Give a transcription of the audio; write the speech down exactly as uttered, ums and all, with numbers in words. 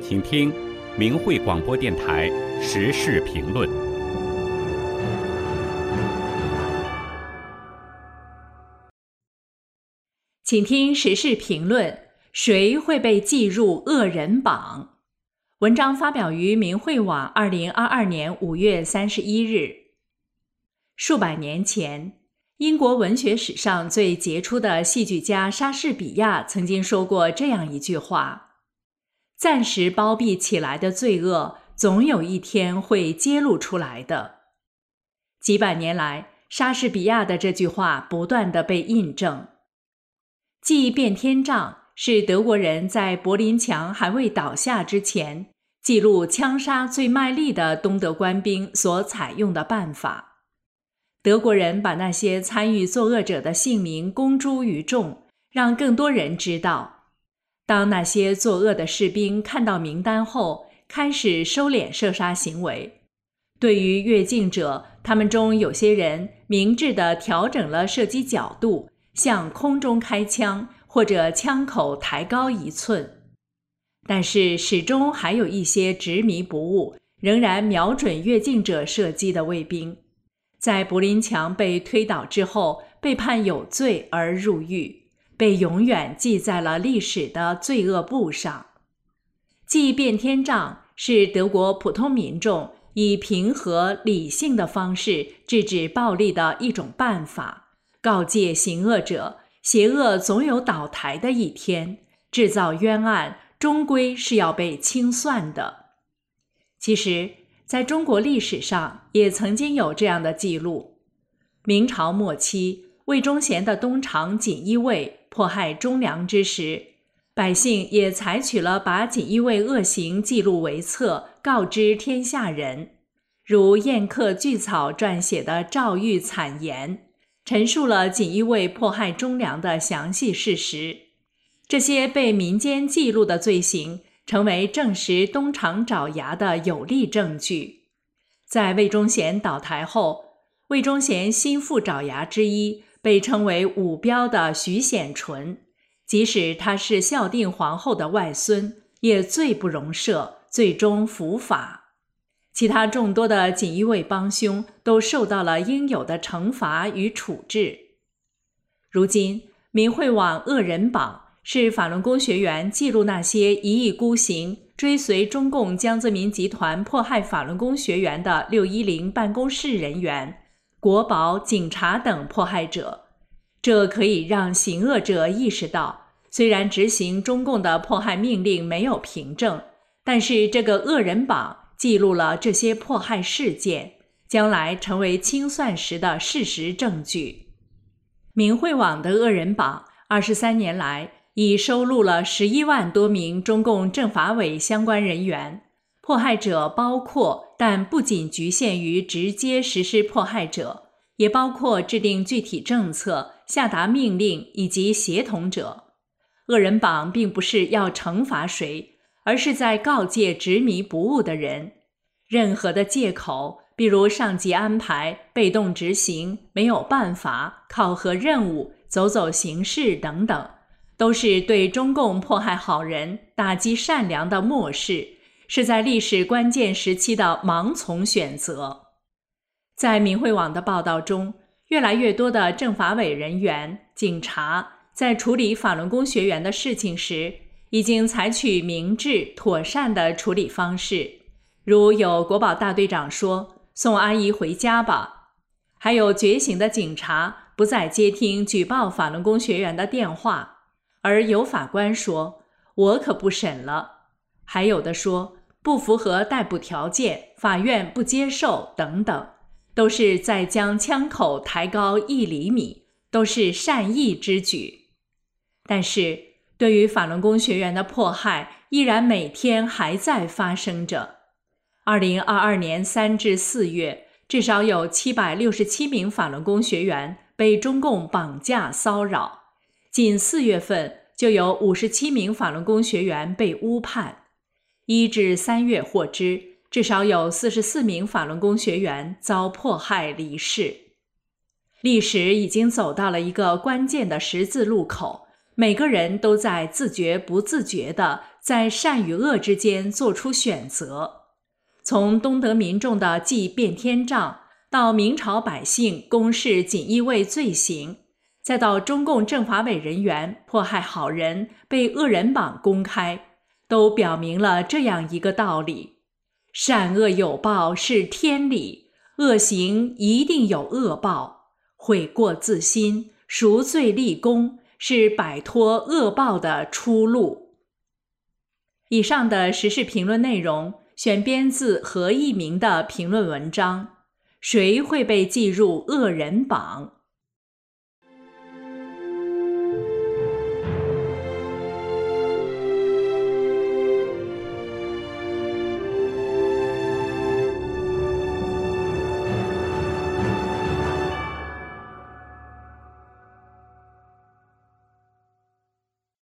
请听明慧广播电台时事评论。 请听时事评论：谁会被记入恶人榜？文章发表于明慧网二零二二年五月三十一日。数百年前，英国文学史上最杰出的戏剧家莎士比亚曾经说过这样一句话：暂时包庇起来的罪恶，总有一天会揭露出来的。几百年来，莎士比亚的这句话不断地被印证。祭变天杖是德国人在柏林墙还未倒下之前，记录枪杀最卖力的东德官兵所采用的办法。德国人把那些参与作恶者的姓名公诸于众，让更多人知道。当那些作恶的士兵看到名单后，开始收敛射杀行为。对于越境者，他们中有些人明智地调整了射击角度，向空中开枪，或者枪口抬高一寸。但是始终还有一些执迷不悟，仍然瞄准越境者射击的卫兵。在柏林墙被推倒之后，被判有罪而入狱，被永远记在了历史的罪恶簿上。祭变天杖是德国普通民众以平和理性的方式制止暴力的一种办法，告诫行恶者，邪恶总有倒台的一天，制造冤案终归是要被清算的。其实，在中国历史上也曾经有这样的记录。明朝末期，魏忠贤的东厂锦衣卫迫害忠良之时，百姓也采取了把锦衣卫恶行记录为册，告知天下人，如宴客巨草撰写的《诏狱惨言》，陈述了锦衣卫迫害忠良的详细事实。这些被民间记录的罪行，成为证实东厂爪牙的有力证据。在魏忠贤倒台后，魏忠贤心腹爪牙之一，被称为武彪的徐显纯，即使他是孝定皇后的外孙，也罪不容赦，最终伏法。其他众多的锦衣卫帮凶都受到了应有的惩罚与处置。如今，明慧网恶人榜是法轮功学员记录那些一意孤行、追随中共江泽民集团迫害法轮功学员的六一零办公室人员、国保、警察等迫害者。这可以让行恶者意识到，虽然执行中共的迫害命令没有凭证，但是这个恶人榜记录了这些迫害事件，将来成为清算时的事实证据。明慧网的恶人榜二十三年来已收录了十一万多名中共政法委相关人员，迫害者包括但不仅局限于直接实施迫害者，也包括制定具体政策、下达命令以及协同者。恶人榜并不是要惩罚谁，而是在告诫执迷不悟的人，任何的借口，比如上级安排、被动执行、没有办法、考核任务、走走形式等等，都是对中共迫害好人、打击善良的漠视，是在历史关键时期的盲从选择。在明慧网的报道中，越来越多的政法委人员、警察在处理法轮功学员的事情时，已经采取明智妥善的处理方式，如有国保大队长说，送阿姨回家吧，还有觉醒的警察不再接听举报法轮功学员的电话，而有法官说，我可不审了，还有的说不符合逮捕条件，法院不接受等等，都是在将枪口抬高一厘米，都是善意之举。但是对于法轮功学员的迫害依然每天还在发生着。二零二二年三至四月，至少有七百六十七名法轮功学员被中共绑架骚扰，仅四月份就有五十七名法轮功学员被诬判。一至三月获知，至少有四十四名法轮功学员遭迫害离世。历史已经走到了一个关键的十字路口， 每个人都在自觉不自觉地在善与恶之间做出选择。从东德民众的祭变天杖，到明朝百姓公示锦衣卫罪行，再到中共政法委人员迫害好人被恶人榜公开，都表明了这样一个道理：善恶有报是天理，恶行一定有恶报，悔过自新，赎罪立功，是摆脱恶报的出路。以上的时事评论内容选编自何一鸣的评论文章《谁会被记入恶人榜》。